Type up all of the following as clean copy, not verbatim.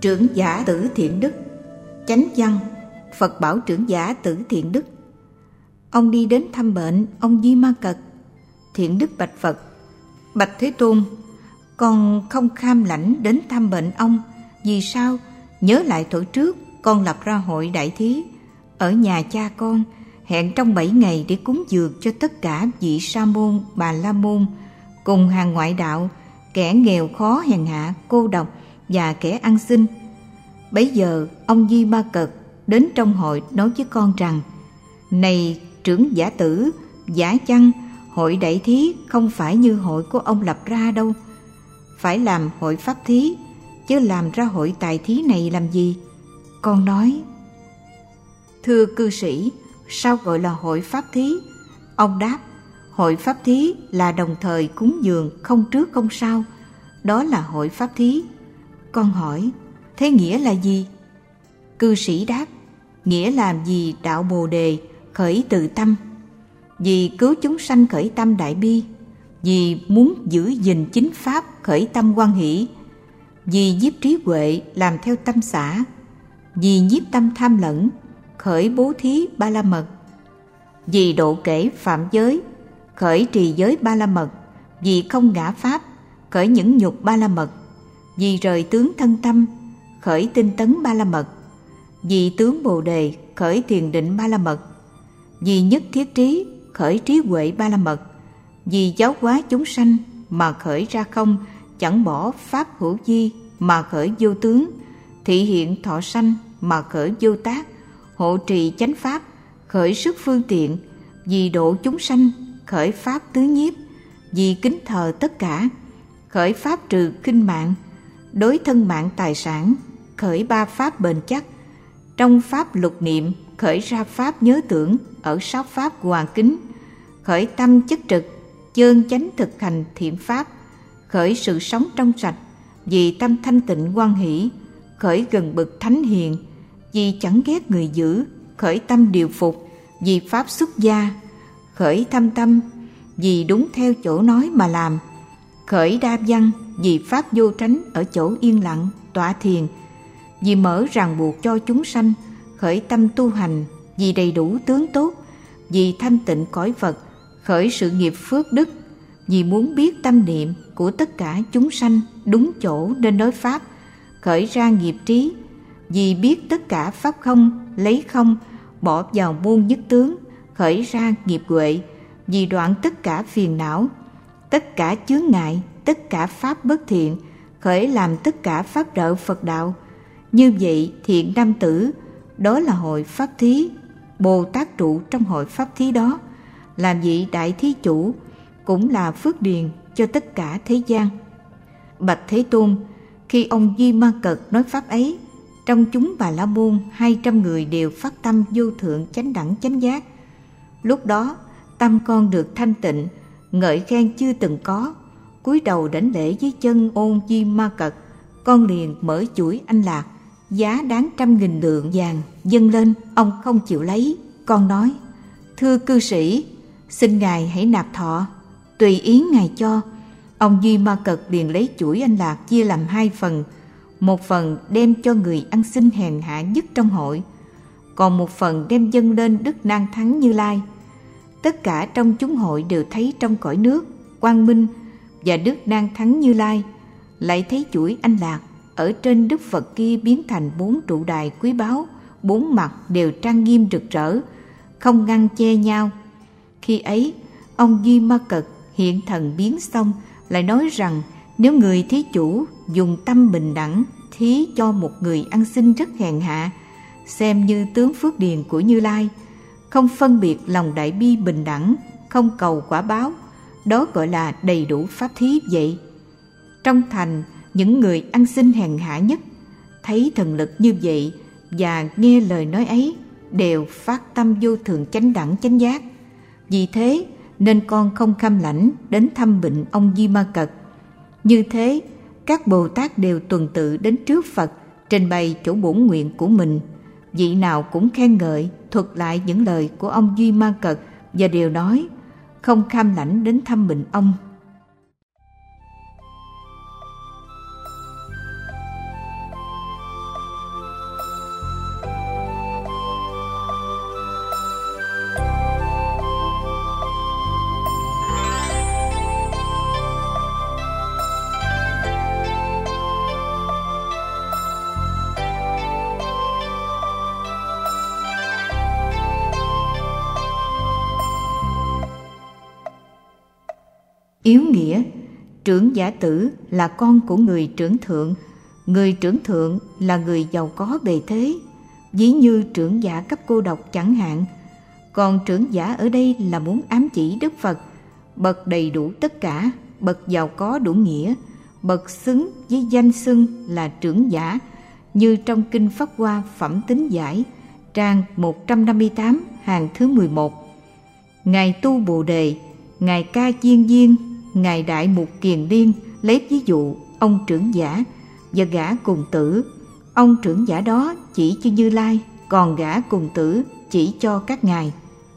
Trưởng giả Tử Thiện Đức. Chánh văn: Phật bảo trưởng giả Tử Thiện Đức. Ông đi đến thăm bệnh ông Di Ma Cật. Thiện Đức bạch Phật: Bạch Thế Tôn, con không kham lãnh đến thăm bệnh ông. Vì sao? Nhớ lại thuở trước con lập ra hội đại thí ở nhà cha con, hẹn trong 7 ngày để cúng dường cho tất cả vị sa môn, bà la môn cùng hàng ngoại đạo, kẻ nghèo khó hèn hạ, cô độc và kẻ ăn xin. Bấy giờ ông Di Ma Cật đến trong hội nói với con rằng: Này trưởng giả Tử, giả chăng hội đại thí không phải như hội của ông lập ra đâu. Phải làm hội pháp thí, chứ làm ra hội tài thí này làm gì? Con nói: Thưa cư sĩ, sao gọi là hội pháp thí? Ông đáp: Hội pháp thí là đồng thời cúng dường, không trước không sau. Đó là hội pháp thí. Con hỏi: Thế nghĩa là gì? Cư sĩ đáp: Nghĩa làm gì đạo Bồ Đề khởi từ tâm, vì cứu chúng sanh khởi tâm đại bi, vì muốn giữ gìn chính pháp khởi tâm hoan hỷ, vì nhiếp trí huệ làm theo tâm xả, vì nhiếp tâm tham lẫn khởi bố thí ba la mật, vì độ kể phạm giới khởi trì giới ba la mật, vì không ngã pháp khởi những nhục ba la mật, vì rời tướng thân tâm khởi tinh tấn ba la mật, vì tướng Bồ Đề khởi thiền định ba la mật, vì nhất thiết trí khởi trí huệ ba la mật, vì giáo hóa chúng sanh mà khởi ra không, chẳng bỏ pháp hữu vi mà khởi vô tướng, thị hiện thọ sanh mà khởi vô tác, hộ trì chánh pháp khởi sức phương tiện, vì độ chúng sanh khởi pháp tứ nhiếp, vì kính thờ tất cả khởi pháp trừ khinh mạng, đối thân mạng tài sản khởi ba pháp bền chắc, trong pháp lục niệm khởi ra pháp nhớ tưởng ở 6 pháp hòa kính, khởi tâm chất trực chơn chánh thực hành thiện pháp, khởi sự sống trong sạch, vì tâm thanh tịnh hoan hỷ khởi gần bậc thánh hiền, vì chẳng ghét người dữ khởi tâm điều phục, vì pháp xuất gia khởi thâm tâm, vì đúng theo chỗ nói mà làm khởi đa văn, vì pháp vô tránh ở chỗ yên lặng tọa thiền, vì mở ràng buộc cho chúng sanh khởi tâm tu hành, vì đầy đủ tướng tốt, vì thanh tịnh cõi vật khởi sự nghiệp phước đức, vì muốn biết tâm niệm của tất cả chúng sanh đúng chỗ nên nói pháp khởi ra nghiệp trí, vì biết tất cả pháp không lấy không bỏ vào môn nhất tướng khởi ra nghiệp huệ, vì đoạn tất cả phiền não, tất cả chướng ngại, tất cả pháp bất thiện khởi làm tất cả pháp trợ Phật đạo. Như vậy thiện nam tử, đó là hội pháp thí. Bồ Tát trụ trong hội pháp thí đó, làm vị đại thí chủ, cũng là phước điền cho tất cả thế gian. Bạch Thế Tôn, khi ông Di Ma Cật nói pháp ấy, trong chúng Bà La Môn 200 người đều phát tâm vô thượng chánh đẳng chánh giác. Lúc đó tâm con được thanh tịnh, ngợi khen chưa từng có. Cúi đầu đảnh lễ dưới chân ôn Di Ma Cật, con liền mở chuỗi anh lạc, giá đáng 100.000 lượng vàng dâng lên. Ông không chịu lấy. Con nói: Thưa cư sĩ, xin ngài hãy nạp thọ, tùy ý ngài cho. Ông Di Ma Cật liền lấy chuỗi anh lạc chia làm 2 phần, một phần đem cho người ăn xin hèn hạ nhất trong hội, còn một phần đem dâng lên Đức Nan Thắng Như Lai. Tất cả trong chúng hội đều thấy trong cõi nước Quang Minh và Đức Nan Thắng Như Lai, lại thấy chuỗi anh lạc ở trên Đức Phật kia biến thành 4 trụ đài quý báu, 4 mặt đều trang nghiêm rực rỡ, không ngăn che nhau. Khi ấy ông Di Ma Cật hiện thần biến xong, lại nói rằng nếu người thí chủ dùng tâm bình đẳng thí cho một người ăn xin rất hèn hạ, xem như tướng phước điền của Như Lai, không phân biệt lòng đại bi bình đẳng, không cầu quả báo, đó gọi là đầy đủ pháp thí vậy. Trong thành, những người ăn xin hèn hạ nhất thấy thần lực như vậy và nghe lời nói ấy đều phát tâm vô thượng chánh đẳng chánh giác. Vì thế nên con không kham lãnh đến thăm bệnh ông Di Ma Cật. Như thế, các Bồ Tát đều tuần tự đến trước Phật, trình bày chỗ bổn nguyện của mình. Vị nào cũng khen ngợi, thuật lại những lời của ông Di Ma Cật và đều nói không kham lãnh đến thăm bệnh ông. Yếu nghĩa, trưởng giả tử là con của người trưởng thượng. Người trưởng thượng là người giàu có bề thế, ví như trưởng giả cấp cô độc chẳng hạn. Còn trưởng giả ở đây là muốn ám chỉ Đức Phật, bậc đầy đủ tất cả, bậc giàu có đủ nghĩa, bậc xứng với danh xưng là trưởng giả, như trong Kinh Pháp Hoa Phẩm Tính Giải, trang 158, hàng thứ 11. Ngài Tu Bồ Đề, Ngài Ca Diên Diên, Ngài Đại Mục Kiền Liên lấy ví dụ ông trưởng giả và gã cùng tử. Ông trưởng giả đó chỉ cho Như Lai, còn gã cùng tử chỉ cho các ngài.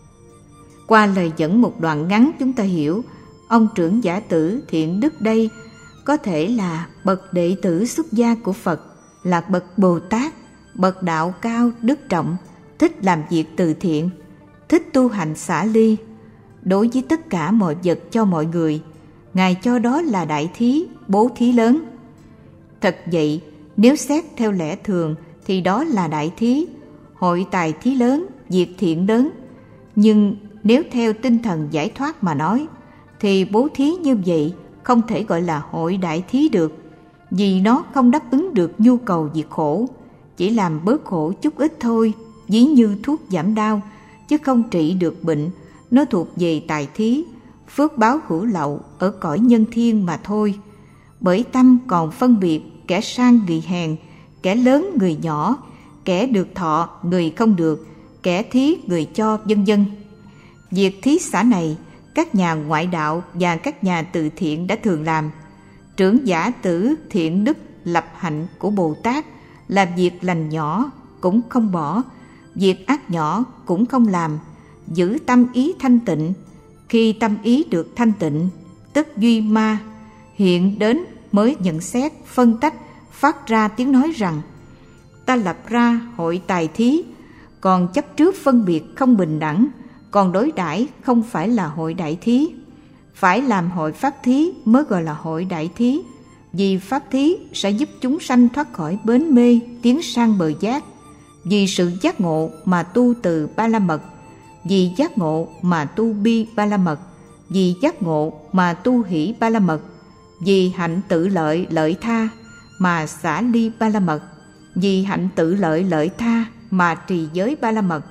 Qua lời dẫn một đoạn ngắn chúng ta hiểu, ông trưởng giả tử Thiện Đức đây có thể là bậc đệ tử xuất gia của Phật, là bậc Bồ Tát, bậc đạo cao đức trọng, thích làm việc từ thiện, thích tu hành xả ly. Đối với tất cả mọi vật cho mọi người, Ngài cho đó là đại thí, bố thí lớn. Thật vậy, nếu xét theo lẽ thường thì đó là đại thí, hội tài thí lớn, việc thiện lớn. Nhưng nếu theo tinh thần giải thoát mà nói, thì bố thí như vậy không thể gọi là hội đại thí được, vì nó không đáp ứng được nhu cầu diệt khổ, chỉ làm bớt khổ chút ít thôi, ví như thuốc giảm đau, chứ không trị được bệnh. Nó thuộc về tài thí, phước báo hữu lậu ở cõi nhân thiên mà thôi. Bởi tâm còn phân biệt kẻ sang người hèn, kẻ lớn người nhỏ, kẻ được thọ người không được, kẻ thí người cho, vân vân. Việc thí xả này các nhà ngoại đạo và các nhà từ thiện đã thường làm. Trưởng giả tử Thiện Đức lập hạnh của Bồ Tát, làm việc lành nhỏ cũng không bỏ, việc ác nhỏ cũng không làm, giữ tâm ý thanh tịnh. Khi tâm ý được thanh tịnh, tức duy ma, hiện đến mới nhận xét, phân tách, phát ra tiếng nói rằng: ta lập ra hội tài thí, còn chấp trước phân biệt không bình đẳng, còn đối đãi không phải là hội đại thí. Phải làm hội pháp thí mới gọi là hội đại thí, vì pháp thí sẽ giúp chúng sanh thoát khỏi bến mê, tiến sang bờ giác. Vì sự giác ngộ mà tu từ ba la mật, vì giác ngộ mà tu bi ba la mật, vì giác ngộ mà tu hỷ ba la mật, vì hạnh tự lợi lợi tha mà xả ly ba la mật, vì hạnh tự lợi lợi tha mà trì giới ba la mật,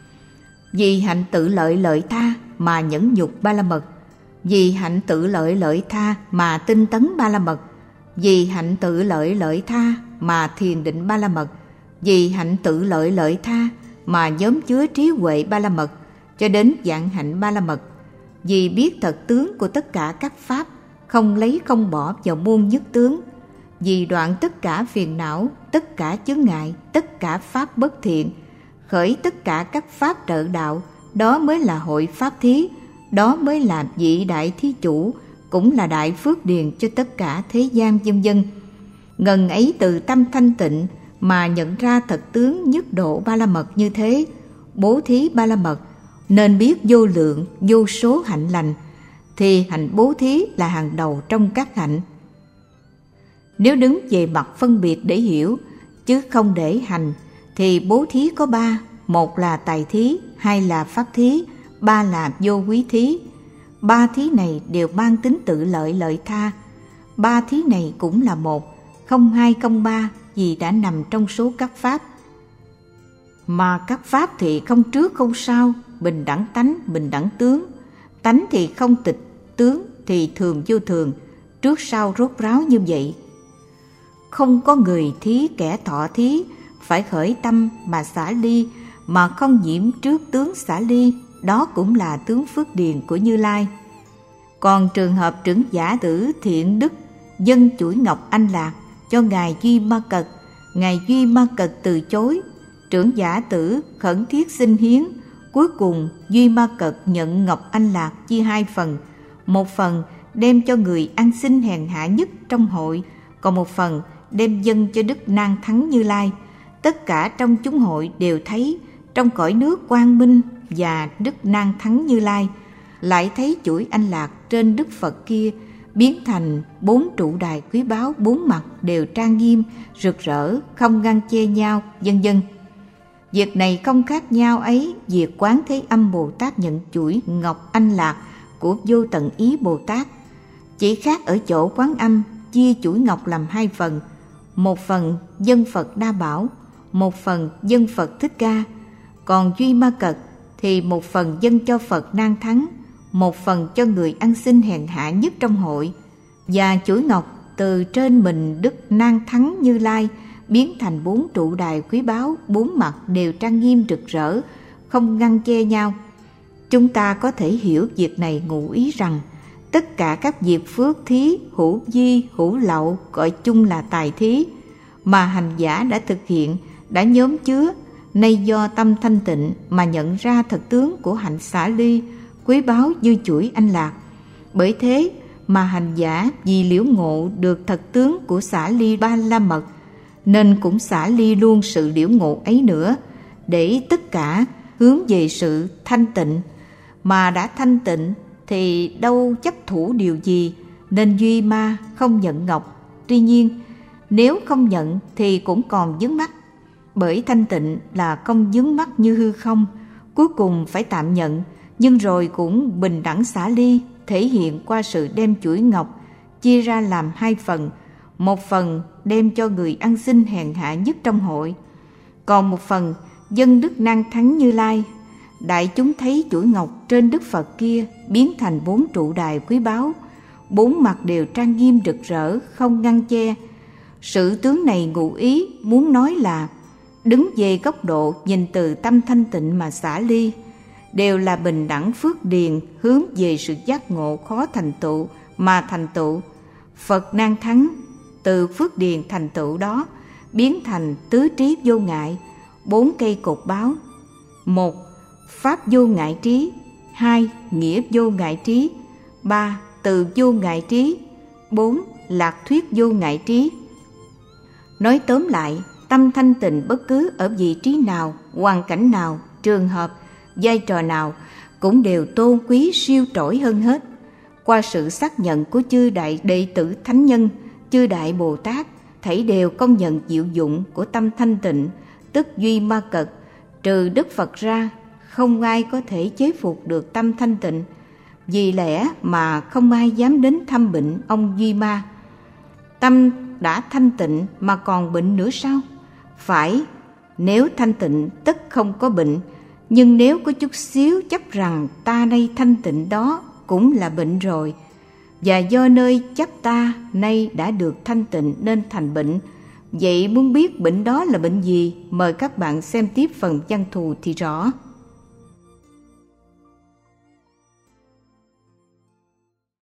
vì hạnh tự lợi lợi tha mà nhẫn nhục ba la mật, vì hạnh tự lợi lợi tha mà tinh tấn ba la mật, vì hạnh tự lợi lợi tha mà thiền định ba la mật, vì hạnh tự lợi lợi tha mà nhóm chứa trí huệ ba la mật, cho đến dạng hạnh ba la mật. Vì biết thật tướng của tất cả các pháp, không lấy không bỏ vào muôn nhất tướng, vì đoạn tất cả phiền não, tất cả chướng ngại, tất cả pháp bất thiện, khởi tất cả các pháp trợ đạo, đó mới là hội pháp thí, đó mới là vị đại thí chủ, cũng là đại phước điền cho tất cả thế gian vân vân. Ngần ấy từ tâm thanh tịnh mà nhận ra thật tướng nhất độ ba la mật như thế, bố thí ba la mật, nên biết vô lượng vô số hạnh lành, thì hạnh bố thí là hàng đầu trong các hạnh. Nếu đứng về mặt phân biệt để hiểu, chứ không để hành, thì bố thí có ba: một là tài thí, hai là pháp thí, ba là vô quý thí. Ba thí này đều mang tính tự lợi lợi tha. Ba thí này cũng là một, không hai không ba, vì đã nằm trong số các pháp. Mà các pháp thì không trước không sau, bình đẳng tánh, bình đẳng tướng. Tánh thì không tịch, tướng thì thường vô thường, trước sau rốt ráo như vậy. Không có người thí kẻ thọ thí, phải khởi tâm mà xả ly, mà không nhiễm trước tướng xả ly, đó cũng là tướng phước điền của Như Lai. Còn trường hợp trưởng giả tử Thiện Đức dâng chuỗi ngọc anh lạc cho ngài Duy Ma Cật, ngài Duy Ma Cật từ chối. Trưởng giả tử khẩn thiết xin hiến. Cuối cùng Duy Ma Cật nhận ngọc anh lạc chia hai phần, một phần đem cho người ăn xin hèn hạ nhất trong hội, còn một phần đem dâng cho Đức Nan Thắng Như Lai. Tất cả trong chúng hội đều thấy trong cõi nước quang minh và Đức Nan Thắng Như Lai, lại thấy chuỗi anh lạc trên Đức Phật kia biến thành 4 trụ đài quý báu, 4 mặt đều trang nghiêm, rực rỡ, không ngăn che nhau, vân vân. Việc này không khác nhau ấy việc Quán Thế Âm Bồ Tát nhận chuỗi ngọc anh lạc của Vô Tận Ý Bồ Tát. Chỉ khác ở chỗ Quán Âm chia chuỗi ngọc làm 2 phần, một phần dân Phật Đa Bảo, một phần dân Phật Thích Ca. Còn Duy Ma Cật thì một phần dâng cho Phật Nan Thắng, một phần cho người ăn xin hèn hạ nhất trong hội. Và chuỗi ngọc từ trên mình Đức Nan Thắng Như Lai biến thành 4 trụ đài quý báu, 4 mặt đều trang nghiêm rực rỡ, không ngăn che nhau. Chúng ta có thể hiểu việc này ngụ ý rằng tất cả các việc phước thí, hữu di, hữu lậu gọi chung là tài thí mà hành giả đã thực hiện, đã nhóm chứa, nay do tâm thanh tịnh mà nhận ra thật tướng của hạnh xả ly, quý báu như chuỗi anh lạc. Bởi thế mà hành giả vì liễu ngộ được thật tướng của xả ly ba la mật, nên cũng xả ly luôn sự liễu ngộ ấy nữa, để tất cả hướng về sự thanh tịnh. Mà đã thanh tịnh thì đâu chấp thủ điều gì, nên Duy Ma không nhận ngọc. Tuy nhiên nếu không nhận thì cũng còn vướng mắc, bởi thanh tịnh là không vướng mắc như hư không, cuối cùng phải tạm nhận, nhưng rồi cũng bình đẳng xả ly, thể hiện qua sự đem chuỗi ngọc chia ra làm 2 phần, một phần đem cho người ăn xin hèn hạ nhất trong hội, còn một phần dân Đức Nan Thắng Như Lai. Đại chúng thấy chuỗi ngọc trên Đức Phật kia biến thành 4 trụ đài quý báu, 4 mặt đều trang nghiêm rực rỡ, không ngăn che. Sự tướng này ngụ ý muốn nói là đứng về góc độ nhìn từ tâm thanh tịnh mà xả ly, đều là bình đẳng phước điền hướng về sự giác ngộ khó thành tựu mà thành tựu. Phật Nan Thắng từ phước điền thành tựu đó biến thành tứ trí vô ngại, 4 cây cột báo: 1. Pháp vô ngại trí, 2. Nghĩa vô ngại trí, 3. Từ vô ngại trí, 4. Lạc thuyết vô ngại trí. Nói tóm lại, tâm thanh tịnh bất cứ ở vị trí nào, hoàn cảnh nào, trường hợp, vai trò nào cũng đều tôn quý siêu trỗi hơn hết. Qua sự xác nhận của chư đại đệ tử thánh nhân, chư đại Bồ Tát thảy đều công nhận diệu dụng của tâm thanh tịnh, tức Duy Ma Cật. Trừ Đức Phật ra, không ai có thể chế phục được tâm thanh tịnh. Vì lẽ mà không ai dám đến thăm bệnh ông Duy Ma. Tâm đã thanh tịnh mà còn bệnh nữa sao? Phải, nếu thanh tịnh tất không có bệnh, nhưng nếu có chút xíu chấp rằng ta nay thanh tịnh đó cũng là bệnh rồi, và do nơi chấp ta nay đã được thanh tịnh nên thành bệnh. Vậy muốn biết bệnh đó là bệnh gì, mời các bạn xem tiếp phần văn thù thì rõ.